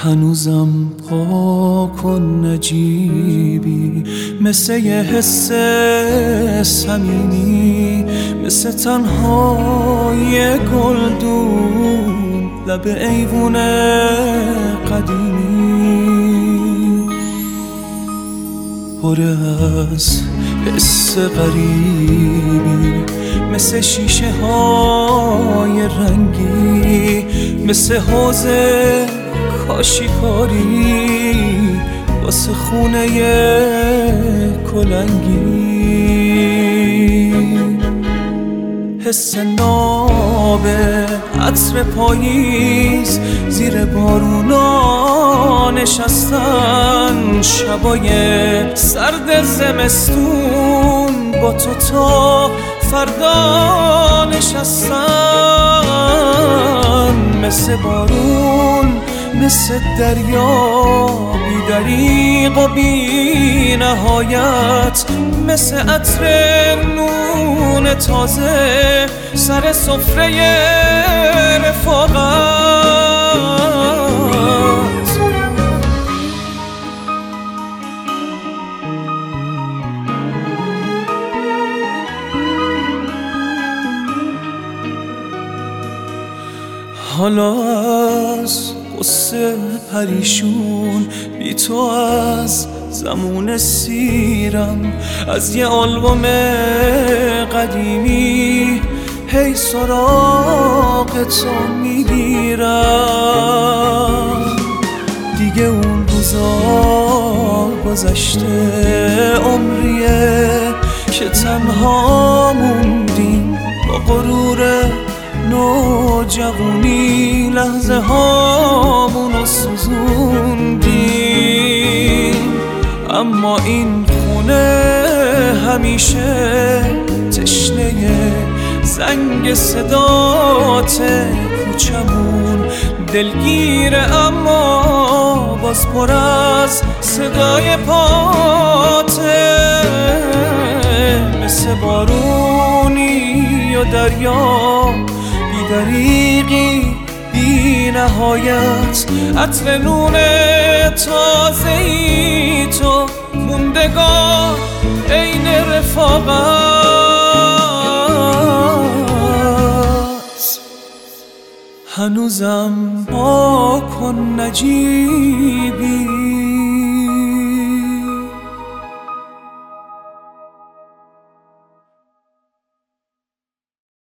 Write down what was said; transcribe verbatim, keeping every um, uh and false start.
هنوزم پاک و نجیبی، مثل یه حس صمیمی، مثل تنهای گلدون لب ایوون قدیمی، پر از حس غریبی، مثل شیشه های رنگی، مثل حوض کاشیکاری واسه خونه کلنگی، حس ناب عطر پاییز زیر بارونا نشستن، شبای سرد زمستون با تو تا فردا نشستن، مثل بارون مثل دریا بی دریغ و بی نهایت، مثل عطر نون تازه سر سفره رفاقت. حالا از قصه پریشون بی تو از زمون سیرم، از یه آلبوم قدیمی هی سراغ تو میگیرم، دیگه اون روزا گذشته، عمریه که تنها موندیم با غرور نوجوانی، لحظه هامونو سوزوندیم، اما این خونه همیشه تشنه زنگ صدات، کوچمون دلگیره اما باز پر از صدای پاته، مثل بارونی و دریا بی دریغی بی نهایت، عطر نون تازه‌ای تو موندگار عین رفاقت. هنوزم پاک و نجیبی،